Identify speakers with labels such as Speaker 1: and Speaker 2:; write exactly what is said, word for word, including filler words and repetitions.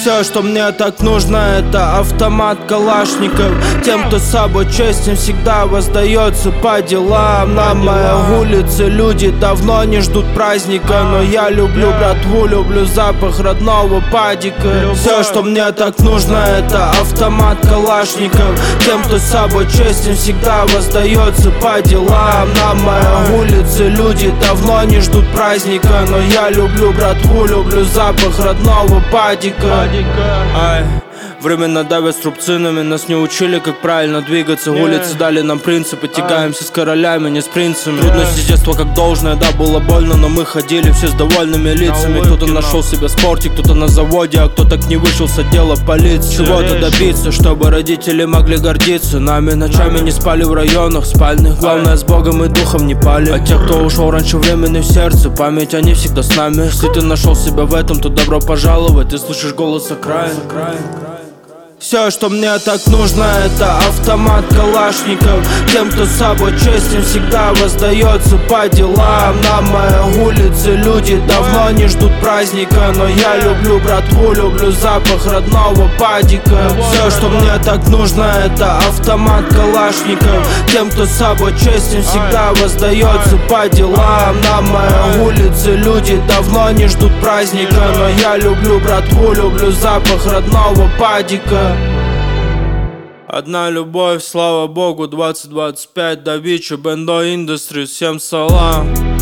Speaker 1: Все, что мне так нужно, это автомат Калашников. Тем, кто с собой честен, всегда воздается по делам. На моей улице люди давно не ждут праздника, но я люблю братву, люблю запах родного падика. Все, что мне так нужно, это автомат Калашников. Тем, кто с собой честен, всегда воздается по делам. На моей улице люди давно не ждут праздника, но я люблю братву, люблю запах родного падика. Ай. Временно давят струбцинами, нас не учили, как правильно двигаться. yeah. Улицы дали нам принципы, тягаемся с королями, не с принцами. Трудности с детства как должное, да, было больно, но мы ходили все с довольными лицами. Кто-то нашел себя в спорте, кто-то на заводе, а кто-то не вышел с отдела полиции. Чего-то добиться, чтобы родители могли гордиться нами. Ночами не спали в районах спальных, главное с Богом и духом не пали. А те, кто ушел раньше времени в сердце, память они всегда с нами. Если ты нашел себя в этом, то добро пожаловать, ты слышишь голос окраин. Все, что мне так нужно, это автомат Калашников. Тем, кто с собой честен, всегда воздается по делам. На моей улице люди давно не ждут праздника, но я люблю братву, люблю запах родного падика. Все, что мне так нужно, это автомат Калашников. Тем, кто с собой честен, всегда воздается по делам. На моей улице люди давно не ждут праздника, но я люблю братву, люблю запах родного падика. Одна любовь, слава богу, двадцать двадцать пять, Давичи, Бендо Industries, всем салам.